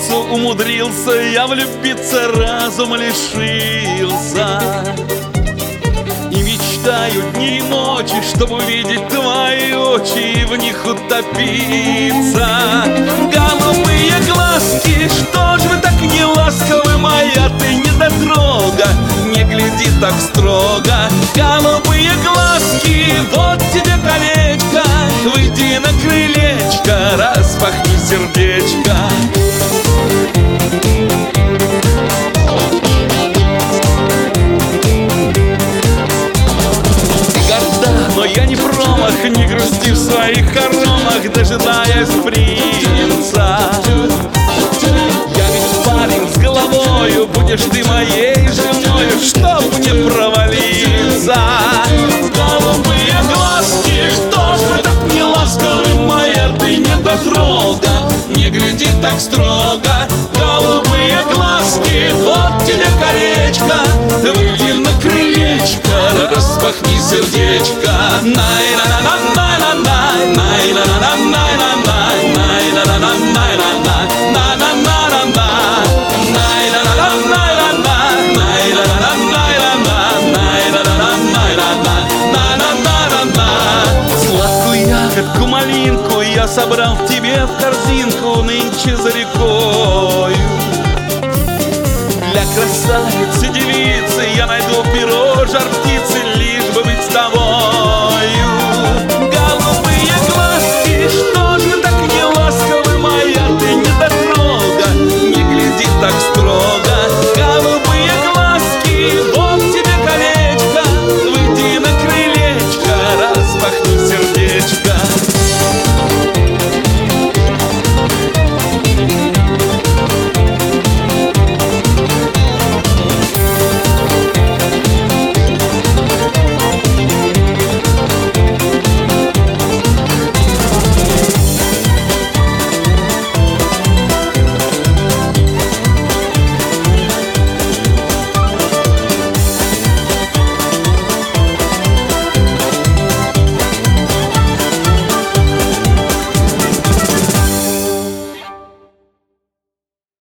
девицу умудрился я влюбиться, разум лишился. И мечтаю дни и ночи, чтобы увидеть твои очи и в них утопиться. Голубые глазки, что ж вы так не ласковы, моя ты недотрога, не гляди так строго. Голубые глазки, вот тебе колечко, выйди на крылечко, распахни сердечко. Но я не промах, не грусти в своих хоромах, дожидаясь принца. Я ведь парень с головою, будешь ты моей женою, чтоб не провалиться. Голубые глазки, что ж вы так не ласковы, моя ты недотрога, не гляди так строго. Голубые глазки, вот тебе колечко, выйди на крылечко, распахни сердечко. Сладкую ягодку, малинку я собрал тебе в корзинку нынче за рекою. Для красавицы, девицы я найду перо жар птицы, лишь бы быть с тобой.